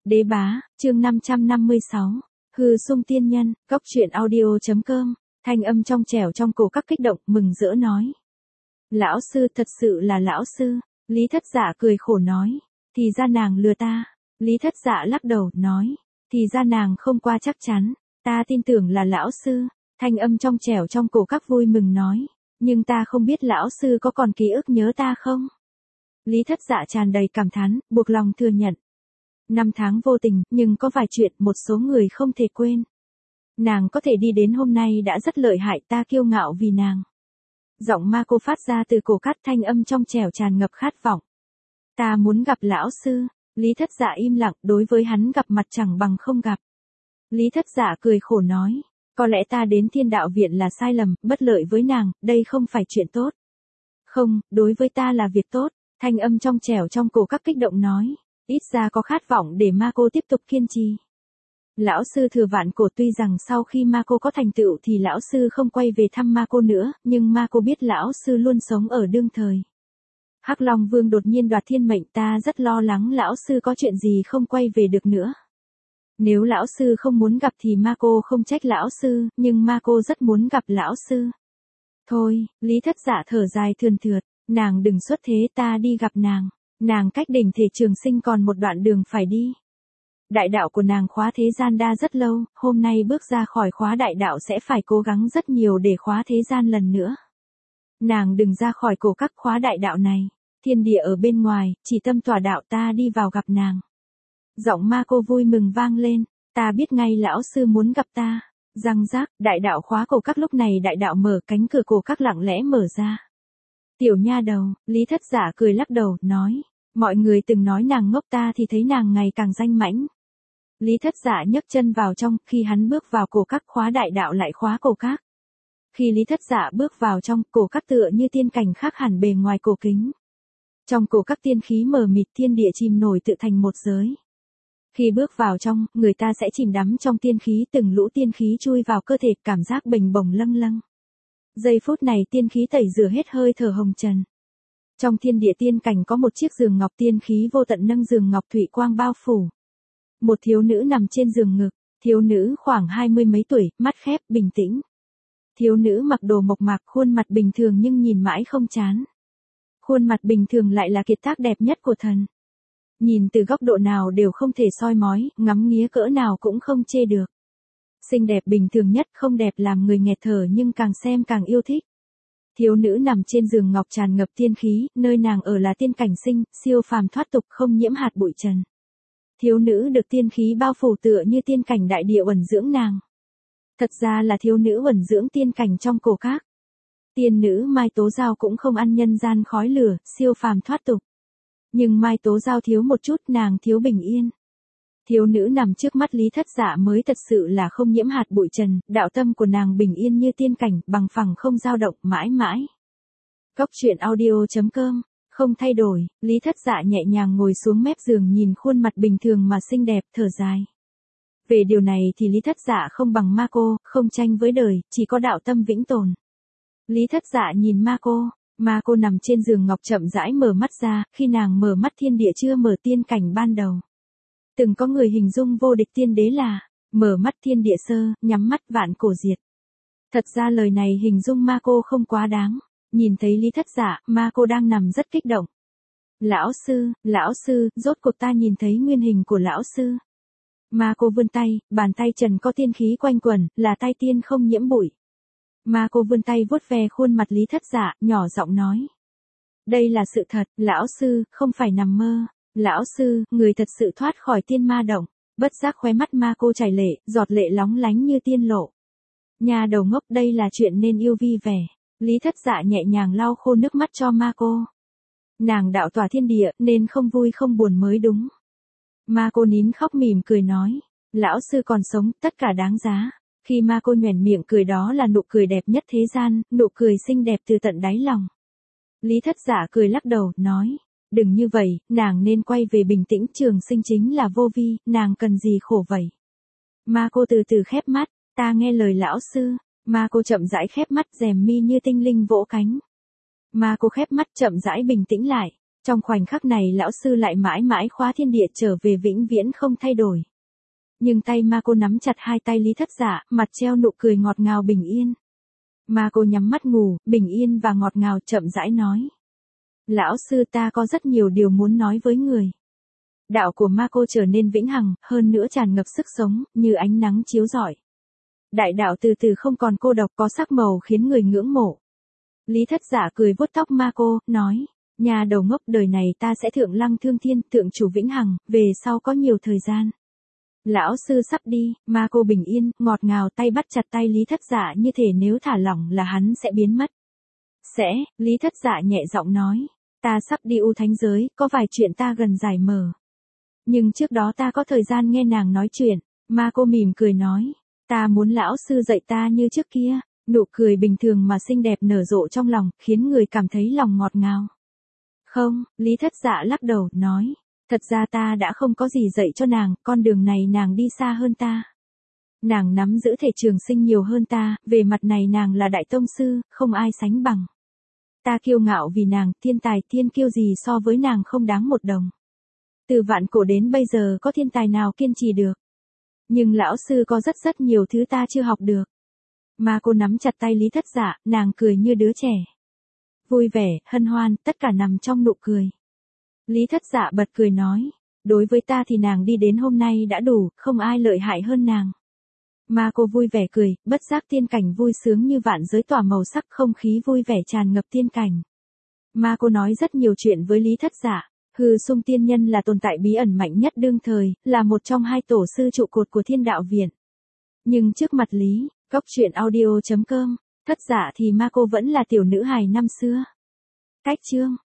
Đế bá, chương 556. Hư Sung tiên nhân, Cốc truyện audio.com, thanh âm trong trẻo trong cổ các kích động, mừng rỡ nói. Lão sư thật sự là lão sư, Lý Thất Dạ cười khổ nói, thì ra nàng lừa ta. Lý Thất Dạ lắc đầu, nói, thì ra nàng không qua chắc chắn, ta tin tưởng là lão sư, thanh âm trong trẻo trong cổ các vui mừng nói, nhưng ta không biết lão sư có còn ký ức nhớ ta không? Lý Thất Dạ tràn đầy cảm thán, buộc lòng thừa nhận. 5 tháng vô tình, nhưng có vài chuyện một số người không thể quên. Nàng có thể đi đến hôm nay đã rất lợi hại, ta kiêu ngạo vì nàng. Giọng ma cô phát ra từ cổ cát, thanh âm trong trẻo tràn ngập khát vọng. Ta muốn gặp lão sư. Lý Thất Dạ im lặng, đối với hắn gặp mặt chẳng bằng không gặp. Lý Thất Dạ cười khổ nói, có lẽ ta đến Thiên Đạo Viện là sai lầm, bất lợi với nàng, đây không phải chuyện tốt. Không, đối với ta là việc tốt, thanh âm trong trẻo trong cổ các kích động nói, ít ra có khát vọng để ma cô tiếp tục kiên trì. Lão sư Thừa Vạn Cổ tuy rằng sau khi ma cô có thành tựu thì lão sư không quay về thăm ma cô nữa, nhưng ma cô biết lão sư luôn sống ở đương thời. Hắc Long Vương đột nhiên đoạt thiên mệnh, ta rất lo lắng lão sư có chuyện gì không quay về được nữa. Nếu lão sư không muốn gặp thì ma cô không trách lão sư, nhưng ma cô rất muốn gặp lão sư. Thôi, Lý Thất Dạ thở dài thườn thượt, nàng đừng xuất thế, ta đi gặp nàng. Nàng cách đỉnh thể trường sinh còn một đoạn đường phải đi. Đại đạo của nàng khóa thế gian đa rất lâu, hôm nay bước ra khỏi khóa đại đạo sẽ phải cố gắng rất nhiều để khóa thế gian lần nữa. Nàng đừng ra khỏi cổ các khóa đại đạo này, thiên địa ở bên ngoài, chỉ tâm tỏa đạo, ta đi vào gặp nàng. Giọng ma cô vui mừng vang lên, ta biết ngay lão sư muốn gặp ta. Răng rác, đại đạo khóa cổ các, lúc này đại đạo mở, cánh cửa cổ các lặng lẽ mở ra. Tiểu nha đầu, Lý Thất Dạ cười lắc đầu, nói, mọi người từng nói nàng ngốc, ta thì thấy nàng ngày càng danh mãnh. Lý Thất Dạ nhấc chân vào trong, khi hắn bước vào cổ các khóa đại đạo lại khóa cổ các. Khi Lý Thất Dạ bước vào trong, cổ các tựa như tiên cảnh khác hẳn bề ngoài cổ kính. Trong cổ các tiên khí mờ mịt, thiên địa chìm nổi tự thành một giới. Khi bước vào trong, người ta sẽ chìm đắm trong tiên khí, từng lũ tiên khí chui vào cơ thể, cảm giác bình bồng lâng lâng. Giây phút này tiên khí tẩy rửa hết hơi thở hồng trần. Trong thiên địa tiên cảnh có một chiếc giường ngọc, tiên khí vô tận nâng giường ngọc, thủy quang bao phủ. Một thiếu nữ nằm trên giường ngực, thiếu nữ khoảng 20 mấy tuổi, mắt khép, bình tĩnh. Thiếu nữ mặc đồ mộc mạc, khuôn mặt bình thường nhưng nhìn mãi không chán. Khuôn mặt bình thường lại là kiệt tác đẹp nhất của thần. Nhìn từ góc độ nào đều không thể soi mói, ngắm nghía cỡ nào cũng không chê được. Xinh đẹp bình thường nhất, không đẹp làm người nghẹt thở nhưng càng xem càng yêu thích. Thiếu nữ nằm trên giường ngọc tràn ngập tiên khí, nơi nàng ở là tiên cảnh sinh, siêu phàm thoát tục, không nhiễm hạt bụi trần. Thiếu nữ được tiên khí bao phủ tựa như tiên cảnh đại địa uẩn dưỡng nàng. Thật ra là thiếu nữ uẩn dưỡng tiên cảnh trong cổ các. Tiên nữ Mai Tố Giao cũng không ăn nhân gian khói lửa, siêu phàm thoát tục. Nhưng Mai Tố Giao thiếu một chút, nàng thiếu bình yên. Thiếu nữ nằm trước mắt Lý Thất Dạ mới thật sự là không nhiễm hạt bụi trần, đạo tâm của nàng bình yên như tiên cảnh, bằng phẳng không dao động, mãi mãi. Cốc truyện audio.com, không thay đổi, Lý Thất Dạ nhẹ nhàng ngồi xuống mép giường, nhìn khuôn mặt bình thường mà xinh đẹp, thở dài. Về điều này thì Lý Thất Dạ không bằng ma cô, không tranh với đời, chỉ có đạo tâm vĩnh tồn. Lý Thất Dạ nhìn ma cô nằm trên giường ngọc chậm rãi mở mắt ra, khi nàng mở mắt thiên địa chưa mở tiên cảnh ban đầu. Từng có người hình dung vô địch tiên đế là, mở mắt thiên địa sơ, nhắm mắt vạn cổ diệt. Thật ra lời này hình dung ma cô không quá đáng, nhìn thấy Lý Thất Dạ, ma cô đang nằm rất kích động. Lão sư, rốt cuộc ta nhìn thấy nguyên hình của lão sư. Ma cô vươn tay, bàn tay trần có tiên khí quanh quẩn, là tay tiên không nhiễm bụi. Ma cô vươn tay vuốt ve khuôn mặt Lý Thất Dạ, nhỏ giọng nói. Đây là sự thật, lão sư, không phải nằm mơ. Lão sư, người thật sự thoát khỏi tiên ma động. Bất giác khóe mắt ma cô chảy lệ, giọt lệ lóng lánh như tiên lộ. Nhà đầu ngốc, đây là chuyện nên yêu vi vẻ. Lý Thất Dạ nhẹ nhàng lau khô nước mắt cho ma cô. Nàng đạo tỏa thiên địa, nên không vui không buồn mới đúng. Ma cô nín khóc mỉm cười nói. Lão sư còn sống, tất cả đáng giá. Khi ma cô nhoẻn miệng cười, đó là nụ cười đẹp nhất thế gian, nụ cười xinh đẹp từ tận đáy lòng. Lý Thất Dạ cười lắc đầu, nói. Đừng như vậy, nàng nên quay về bình tĩnh, trường sinh chính là vô vi, nàng cần gì khổ vậy. Ma cô từ từ khép mắt, ta nghe lời lão sư. Ma cô chậm rãi khép mắt, rèm mi như tinh linh vỗ cánh. Ma cô khép mắt chậm rãi bình tĩnh lại. Trong khoảnh khắc này lão sư lại mãi mãi khóa thiên địa trở về vĩnh viễn không thay đổi. Nhưng tay ma cô nắm chặt hai tay Lý Thất Dạ, mặt treo nụ cười ngọt ngào bình yên. Ma cô nhắm mắt ngủ, bình yên và ngọt ngào chậm rãi nói. Lão sư ta có rất nhiều điều muốn nói với người. Đạo của ma cô trở nên vĩnh hằng, hơn nữa tràn ngập sức sống, như ánh nắng chiếu rọi. Đại đạo từ từ không còn cô độc có sắc màu khiến người ngưỡng mộ. Lý Thất Dạ cười vuốt tóc ma cô, nói. Nhà đầu ngốc đời này ta sẽ thượng lăng thương thiên, thượng chủ vĩnh hằng, về sau có nhiều thời gian. Lão sư sắp đi, ma cô bình yên, ngọt ngào tay bắt chặt tay Lý Thất Dạ như thể nếu thả lỏng là hắn sẽ biến mất. Lý Thất Dạ nhẹ giọng nói. Ta sắp đi U Thánh giới, có vài chuyện ta gần giải mở. Nhưng trước đó ta có thời gian nghe nàng nói chuyện, ma cô mỉm cười nói. Ta muốn lão sư dạy ta như trước kia, nụ cười bình thường mà xinh đẹp nở rộ trong lòng, khiến người cảm thấy lòng ngọt ngào. Không, Lý Thất Dạ lắc đầu, nói. Thật ra ta đã không có gì dạy cho nàng, con đường này nàng đi xa hơn ta. Nàng nắm giữ thể trường sinh nhiều hơn ta, về mặt này nàng là đại tông sư, không ai sánh bằng. Ta kiêu ngạo vì nàng, thiên tài thiên kiêu gì so với nàng không đáng một đồng. Từ vạn cổ đến bây giờ có thiên tài nào kiên trì được. Nhưng lão sư có rất nhiều thứ ta chưa học được. Mà cô nắm chặt tay Lý Thất Dạ, nàng cười như đứa trẻ. Vui vẻ, hân hoan, tất cả nằm trong nụ cười. Lý Thất Dạ bật cười nói. Đối với ta thì nàng đi đến hôm nay đã đủ, không ai lợi hại hơn nàng. Mà cô vui vẻ cười, bất giác tiên cảnh vui sướng như vạn giới tỏa màu sắc không khí vui vẻ tràn ngập tiên cảnh. Mà cô nói rất nhiều chuyện với Lý Thất Dạ. Hư Sung tiên nhân là tồn tại bí ẩn mạnh nhất đương thời, là một trong hai tổ sư trụ cột của Thiên Đạo Viện. Nhưng trước mặt Lý, Cóc Truyện Audio.com, Thất Dạ thì ma cô vẫn là tiểu nữ hài năm xưa. Cách chương